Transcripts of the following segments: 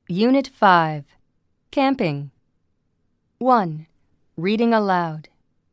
Unit 5. Camping. 1. Reading aloud.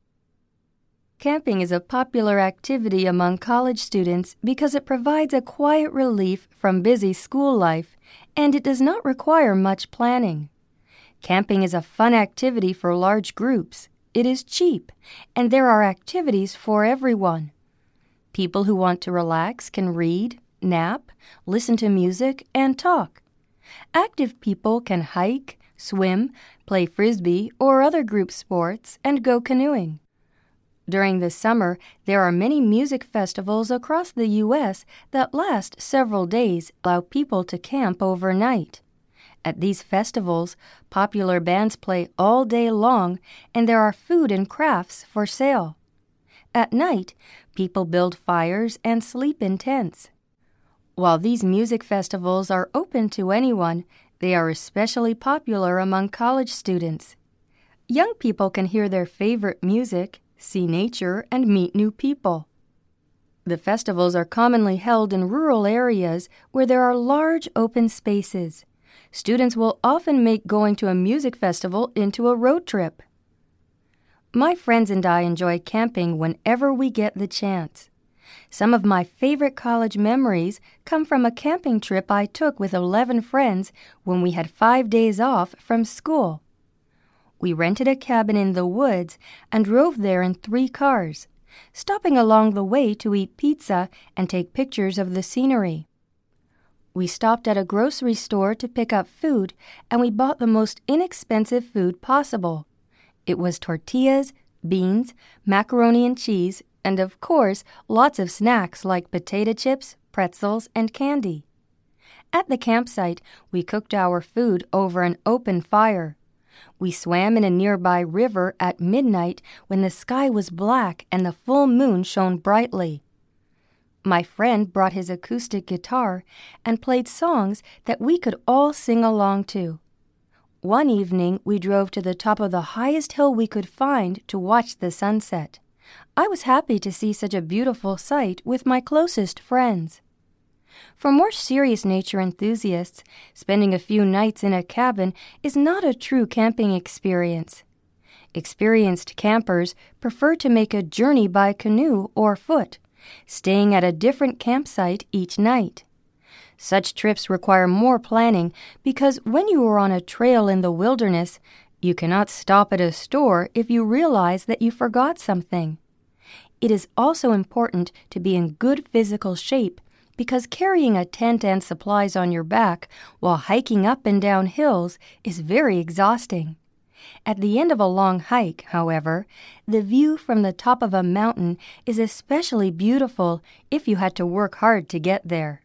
Camping is a popular activity among college students because it provides a quiet relief from busy school life and it does not require much planning. Camping is a fun activity for large groups. It is cheap, and there are activities for everyone. People who want to relax can read, nap, listen to music, and talk. Active people can hike, swim, play frisbee or other group sports, and go canoeing. During the summer, there are many music festivals across the U.S. that last several days, allow people to camp overnight. At these festivals, popular bands play all day long, and there are food and crafts for sale. At night, people build fires and sleep in tents. While these music festivals are open to anyone, they are especially popular among college students. Young people can hear their favorite music, see nature, and meet new people. The festivals are commonly held in rural areas where there are large open spaces. Students will often make going to a music festival into a road trip. My friends and I enjoy camping whenever we get the chance. Some of my favorite college memories come from a camping trip I took with 11 friends when we had 5 days off from school. We rented a cabin in the woods and drove there in 3 cars, stopping along the way to eat pizza and take pictures of the scenery. We stopped at a grocery store to pick up food, and we bought the most inexpensive food possible. It was tortillas, beans, macaroni and cheese, and of course, lots of snacks like potato chips, pretzels, and candy. At the campsite, we cooked our food over an open fire. We swam in a nearby river at midnight when the sky was black and the full moon shone brightly. My friend brought his acoustic guitar and played songs that we could all sing along to. One evening, we drove to the top of the highest hill we could find to watch the sunset. I was happy to see such a beautiful sight with my closest friends. For more serious nature enthusiasts, spending a few nights in a cabin is not a true camping experience. Experienced campers prefer to make a journey by canoe or foot, staying at a different campsite each night. Such trips require more planning because when you are on a trail in the wilderness, you cannot stop at a store if you realize that you forgot something. It is also important to be in good physical shape because carrying a tent and supplies on your back while hiking up and down hills is very exhausting. At the end of a long hike, however, the view from the top of a mountain is especially beautiful if you had to work hard to get there.